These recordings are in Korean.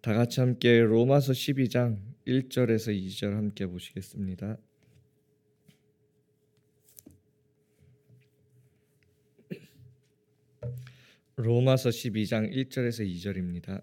다 같이 함께 로마서 12장 1절에서 2절 함께 보시겠습니다. 로마서 12장 1절에서 2절입니다.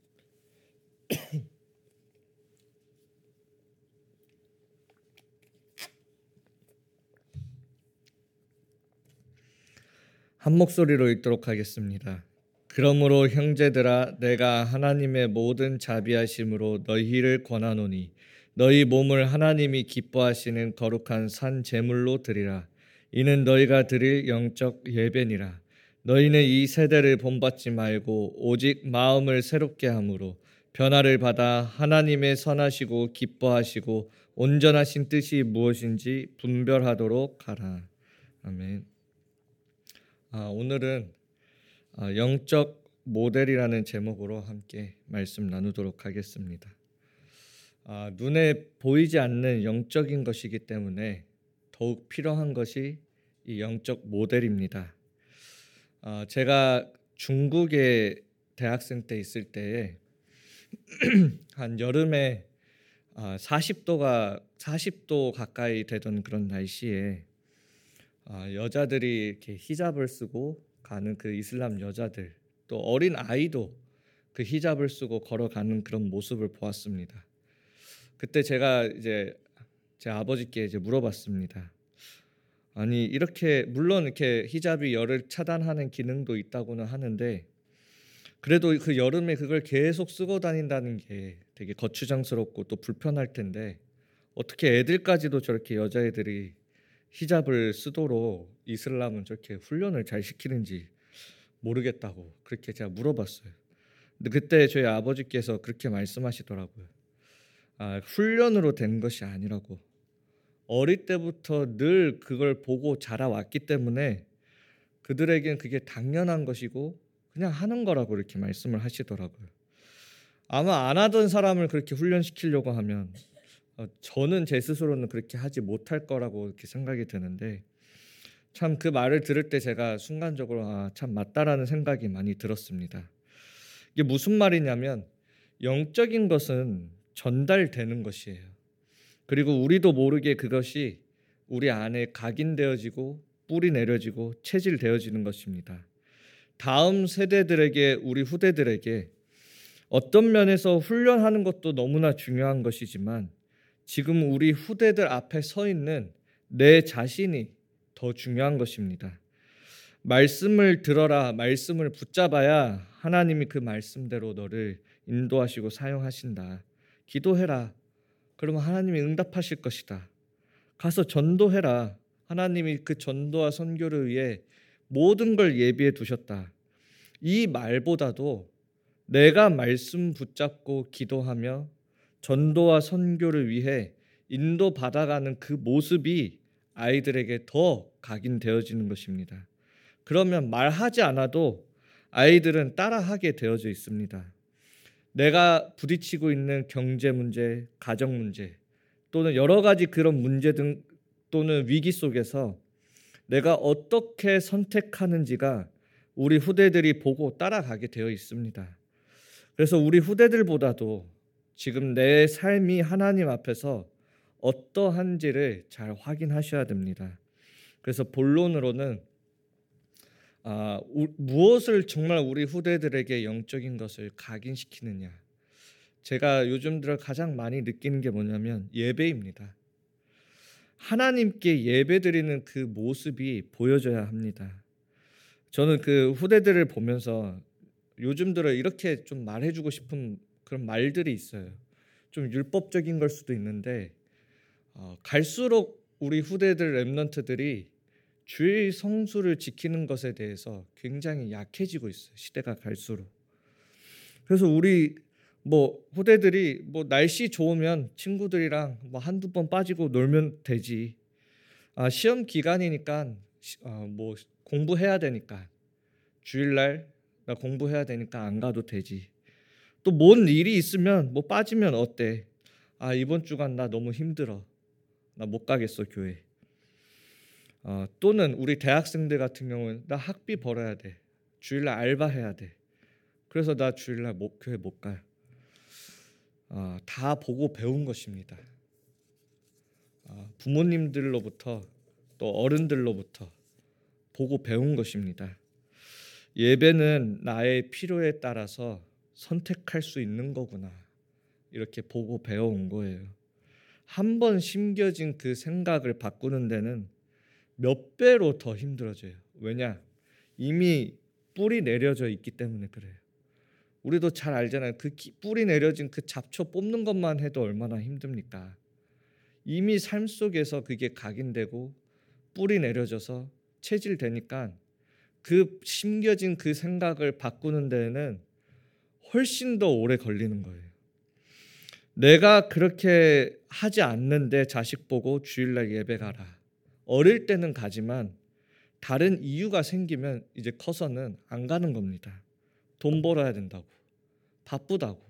한 목소리로 읽도록 하겠습니다. 그러므로 형제들아, 내가 하나님의 모든 자비하심으로 너희를 권하노니 너희 몸을 하나님이 기뻐하시는 거룩한 산 제물로 드리라. 이는 너희가 드릴 영적 예배니라. 너희는 이 세대를 본받지 말고 오직 마음을 새롭게 함으로 변화를 받아 하나님의 선하시고 기뻐하시고 온전하신 뜻이 무엇인지 분별하도록 하라. 아멘. 오늘은 영적 모델이라는 제목으로 함께 말씀 나누도록 하겠습니다. 눈에 보이지 않는 영적인 것이기 때문에 더욱 필요한 것이 이 영적 모델입니다. 제가 중국에 대학생 때 있을 때에 한 여름에 40도 가까이 되던 그런 날씨에 여자들이 이렇게 히잡을 쓰고 가는 그 이슬람 여자들, 또 어린 아이도 그 히잡을 쓰고 걸어가는 그런 모습을 보았습니다. 그때 제가 이제 제 아버지께 물어봤습니다. 아니, 이렇게 물론 이렇게 히잡이 열을 차단하는 기능도 있다고는 하는데 그래도 그 여름에 그걸 계속 쓰고 다닌다는 게 되게 거추장스럽고 또 불편할 텐데 어떻게 애들까지도 저렇게 여자애들이 히잡을 쓰도록 이슬람은 저렇게 훈련을 잘 시키는지 모르겠다고 그렇게 제가 물어봤어요. 근데 그때 저희 아버지께서 그렇게 말씀하시더라고요. 훈련으로 된 것이 아니라고. 어릴 때부터 늘 그걸 보고 자라왔기 때문에 그들에겐 그게 당연한 것이고 그냥 하는 거라고 이렇게 말씀을 하시더라고요. 아마 안 하던 사람을 그렇게 훈련시키려고 하면 저는 제 스스로는 그렇게 하지 못할 거라고 이렇게 생각이 드는데 참 그 말을 들을 때 제가 순간적으로 참 맞다라는 생각이 많이 들었습니다. 이게 무슨 말이냐면 영적인 것은 전달되는 것이에요. 그리고 우리도 모르게 그것이 우리 안에 각인되어지고 뿌리 내려지고 체질되어지는 것입니다. 다음 세대들에게, 우리 후대들에게 어떤 면에서 훈련하는 것도 너무나 중요한 것이지만 지금 우리 후대들 앞에 서 있는 내 자신이 더 중요한 것입니다. 말씀을 들어라, 말씀을 붙잡아야 하나님이 그 말씀대로 너를 인도하시고 사용하신다. 기도해라. 그러면 하나님이 응답하실 것이다. 가서 전도해라. 하나님이 그 전도와 선교를 위해 모든 걸 예비해 두셨다. 이 말보다도 내가 말씀 붙잡고 기도하며 전도와 선교를 위해 인도받아가는 그 모습이 아이들에게 더 각인되어지는 것입니다. 그러면 말하지 않아도 아이들은 따라하게 되어져 있습니다. 내가 부딪히고 있는 경제 문제, 가정 문제 또는 여러 가지 그런 문제 등 또는 위기 속에서 내가 어떻게 선택하는지가 우리 후대들이 보고 따라가게 되어 있습니다. 그래서 우리 후대들보다도 지금 내 삶이 하나님 앞에서 어떠한지를 잘 확인하셔야 됩니다. 그래서 본론으로는 무엇을 정말 우리 후대들에게 영적인 것을 각인시키느냐. 제가 요즘 들어 가장 많이 느끼는 게 뭐냐면 예배입니다. 하나님께 예배드리는 그 모습이 보여져야 합니다. 저는 그 후대들을 보면서 요즘 들어 이렇게 좀 말해주고 싶은 그런 말들이 있어요. 좀 율법적인 걸 수도 있는데 갈수록 우리 후대들 렘넌트들이 주의 성수를 지키는 것에 대해서 굉장히 약해지고 있어요. 시대가 갈수록. 그래서 우리 후대들이 날씨 좋으면 친구들이랑 한두 번 빠지고 놀면 되지. 시험 기간이니까 공부해야 되니까 주일날 나 공부해야 되니까 안 가도 되지. 또 뭔 일이 있으면 빠지면 어때? 이번 주간 나 너무 힘들어. 나 못 가겠어 교회. 또는 우리 대학생들 같은 경우는 나 학비 벌어야 돼. 주일날 알바해야 돼. 그래서 나 주일날 교회 못 가요. 다 보고 배운 것입니다. 부모님들로부터 또 어른들로부터 보고 배운 것입니다. 예배는 나의 필요에 따라서 선택할 수 있는 거구나. 이렇게 보고 배워온 거예요. 한 번 심겨진 그 생각을 바꾸는 데는 몇 배로 더 힘들어져요. 왜냐? 이미 뿌리 내려져 있기 때문에 그래요. 우리도 잘 알잖아요. 그 뿌리 내려진 그 잡초 뽑는 것만 해도 얼마나 힘듭니까? 이미 삶 속에서 그게 각인되고 뿌리 내려져서 체질되니까 그 심겨진 그 생각을 바꾸는 데에는 훨씬 더 오래 걸리는 거예요. 내가 그렇게 하지 않는데 자식 보고 주일날 예배 가라. 어릴 때는 가지만 다른 이유가 생기면 이제 커서는 안 가는 겁니다. 돈 벌어야 된다고, 바쁘다고.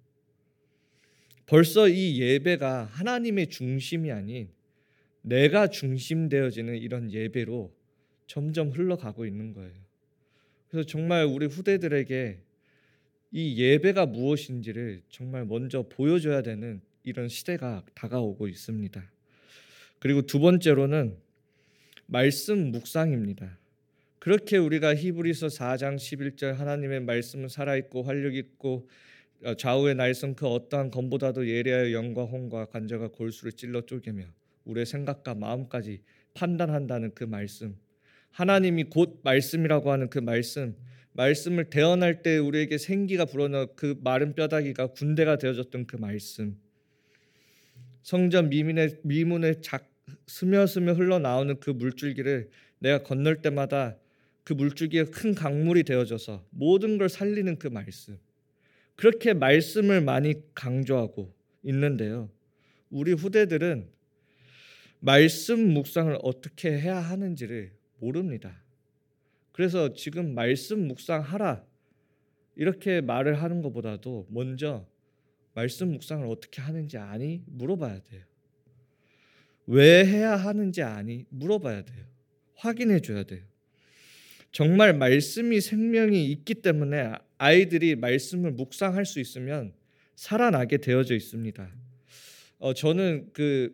벌써 이 예배가 하나님의 중심이 아닌 내가 중심되어지는 이런 예배로 점점 흘러가고 있는 거예요. 그래서 정말 우리 후대들에게 이 예배가 무엇인지를 정말 먼저 보여줘야 되는 이런 시대가 다가오고 있습니다. 그리고 두 번째로는 말씀 묵상입니다. 그렇게 우리가 히브리서 4장 11절 하나님의 말씀은 살아있고 활력있고 좌우의 날선 그 어떠한 검보다도 예리하여 영과 혼과 관절과 골수를 찔러 쪼개며 우리의 생각과 마음까지 판단한다는 그 말씀, 하나님이 곧 말씀이라고 하는 그 말씀을 대언할 때 우리에게 생기가 불어넣어 그 마른 뼈다귀가 군대가 되어졌던 그 말씀, 성전 미문에 스며스며 흘러나오는 그 물줄기를 내가 건널 때마다 그 물줄기가 큰 강물이 되어져서 모든 걸 살리는 그 말씀, 그렇게 말씀을 많이 강조하고 있는데요. 우리 후대들은 말씀 묵상을 어떻게 해야 하는지를 모릅니다. 그래서 지금 말씀 묵상하라 이렇게 말을 하는 것보다도 먼저 말씀 묵상을 어떻게 하는지 아니? 물어봐야 돼요. 왜 해야 하는지 아니? 물어봐야 돼요. 확인해 줘야 돼요. 정말 말씀이 생명이 있기 때문에 아이들이 말씀을 묵상할 수 있으면 살아나게 되어져 있습니다. 저는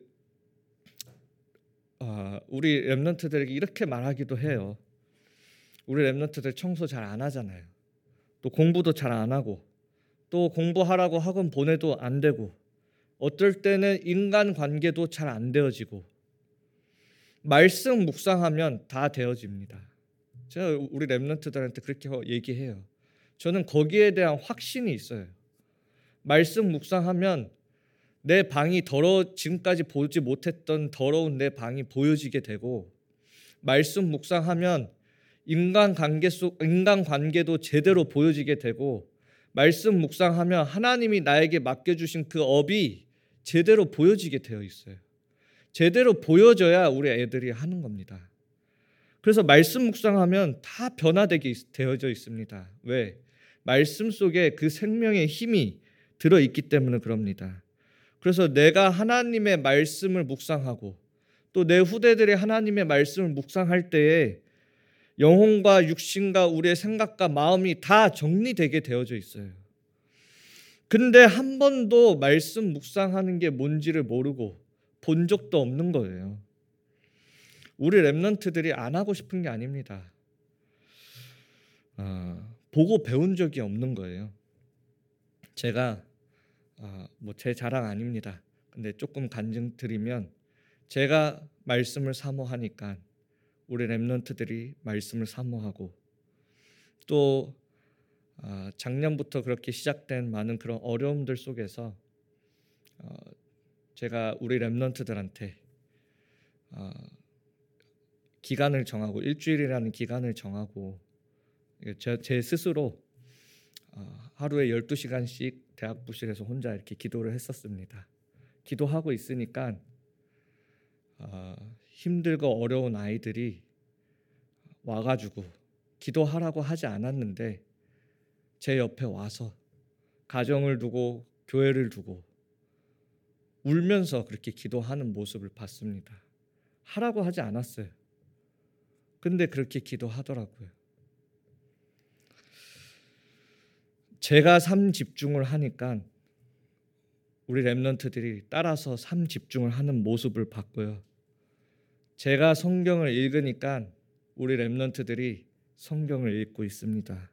우리 랩런트들에게 이렇게 말하기도 해요. 우리 랩런트들 청소 잘 안 하잖아요. 또 공부도 잘 안 하고 또 공부하라고 학원 보내도 안 되고 어떨 때는 인간관계도 잘 안 되어지고 말씀 묵상하면 다 되어집니다. 제가 우리 랩런트들한테 그렇게 얘기해요. 저는 거기에 대한 확신이 있어요. 말씀 묵상하면 내 방이 지금까지 보지 못했던 더러운 내 방이 보여지게 되고 말씀 묵상하면 인간관계도 제대로 보여지게 되고 말씀 묵상하면 하나님이 나에게 맡겨주신 그 업이 제대로 보여지게 되어 있어요. 제대로 보여져야 우리 애들이 하는 겁니다. 그래서 말씀 묵상하면 다 변화되게 되어져 있습니다. 왜? 말씀 속에 그 생명의 힘이 들어있기 때문에 그럽니다. 그래서 내가 하나님의 말씀을 묵상하고 또 내 후대들이 하나님의 말씀을 묵상할 때에 영혼과 육신과 우리의 생각과 마음이 다 정리되게 되어져 있어요. 근데 한 번도 말씀 묵상하는 게 뭔지를 모르고 본 적도 없는 거예요. 우리 랩런트들이 안 하고 싶은 게 아닙니다. 보고 배운 적이 없는 거예요. 제가 제 자랑 아닙니다. 근데 조금 간증 드리면 제가 말씀을 사모하니까 우리 랩런트들이 말씀을 사모하고 또 작년부터 그렇게 시작된 많은 그런 어려움들 속에서 제가 우리 랩런트들한테 기간을 정하고 일주일이라는 기간을 정하고 제 스스로 하루에 12시간씩 대학 부실에서 혼자 이렇게 기도를 했었습니다. 기도하고 있으니까 힘들고 어려운 아이들이 와가지고 기도하라고 하지 않았는데 제 옆에 와서 가정을 두고 교회를 두고 울면서 그렇게 기도하는 모습을 봤습니다. 하라고 하지 않았어요. 근데 그렇게 기도하더라고요. 제가 삶 집중을 하니까 우리 렘넌트들이 따라서 삶 집중을 하는 모습을 봤고요. 제가 성경을 읽으니까 우리 렘넌트들이 성경을 읽고 있습니다.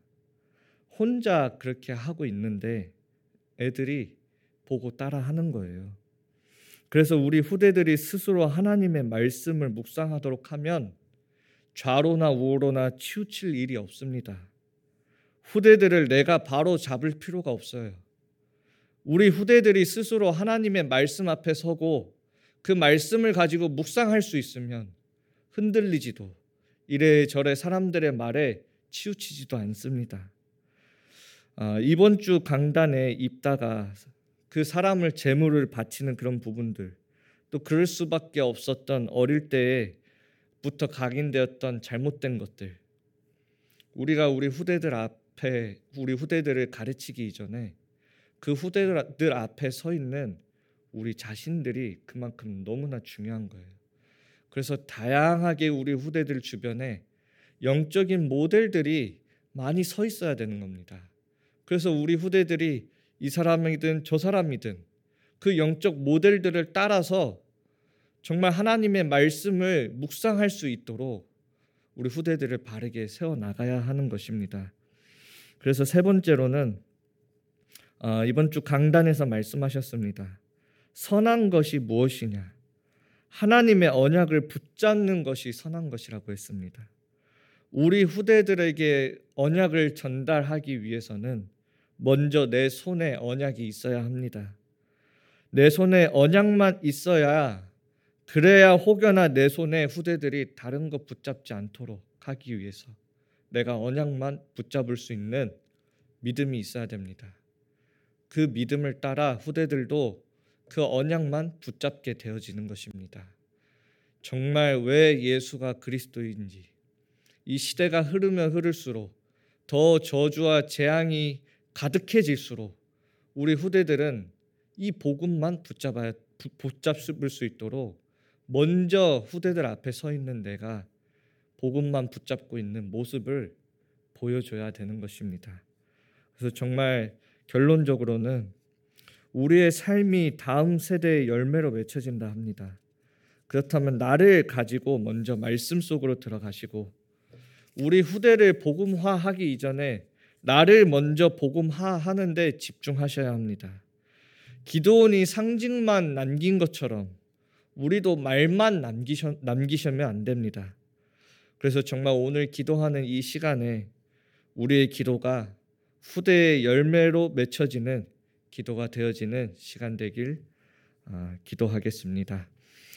혼자 그렇게 하고 있는데 애들이 보고 따라하는 거예요. 그래서 우리 후대들이 스스로 하나님의 말씀을 묵상하도록 하면 좌로나 우로나 치우칠 일이 없습니다. 후대들을 내가 바로 잡을 필요가 없어요. 우리 후대들이 스스로 하나님의 말씀 앞에 서고 그 말씀을 가지고 묵상할 수 있으면 흔들리지도 이래저래 사람들의 말에 치우치지도 않습니다. 이번 주 강단에 입다가 그 사람을 제물을 바치는 그런 부분들, 또 그럴 수밖에 없었던 어릴 때부터 각인되었던 잘못된 것들, 우리가 우리 후대들 앞에 우리 후대들을 가르치기 이전에 그 후대들 앞에 서 있는 우리 자신들이 그만큼 너무나 중요한 거예요. 그래서 다양하게 우리 후대들 주변에 영적인 모델들이 많이 서 있어야 되는 겁니다. 그래서 우리 후대들이 이 사람이든 저 사람이든 그 영적 모델들을 따라서 정말 하나님의 말씀을 묵상할 수 있도록 우리 후대들을 바르게 세워나가야 하는 것입니다. 그래서 세 번째로는 이번 주 강단에서 말씀하셨습니다. 선한 것이 무엇이냐? 하나님의 언약을 붙잡는 것이 선한 것이라고 했습니다. 우리 후대들에게 언약을 전달하기 위해서는 먼저 내 손에 언약이 있어야 합니다. 내 손에 언약만 있어야 그래야 혹여나 내 손에 후대들이 다른 것 붙잡지 않도록 하기 위해서 내가 언약만 붙잡을 수 있는 믿음이 있어야 됩니다. 그 믿음을 따라 후대들도 그 언약만 붙잡게 되어지는 것입니다. 정말 왜 예수가 그리스도인지 이 시대가 흐르면 흐를수록 더 저주와 재앙이 가득해질수록 우리 후대들은 이 복음만 붙잡을 수 있도록 먼저 후대들 앞에 서 있는 내가 복음만 붙잡고 있는 모습을 보여줘야 되는 것입니다. 그래서 정말 결론적으로는 우리의 삶이 다음 세대의 열매로 맺혀진다 합니다. 그렇다면 나를 가지고 먼저 말씀 속으로 들어가시고 우리 후대를 복음화하기 이전에 나를 먼저 복음화하는 데 집중하셔야 합니다. 기드온이 상징만 남긴 것처럼 우리도 말만 남기시면 안 됩니다. 그래서 정말 오늘 기도하는 이 시간에 우리의 기도가 후대의 열매로 맺혀지는 기도가 되어지는 시간 되길 기도하겠습니다.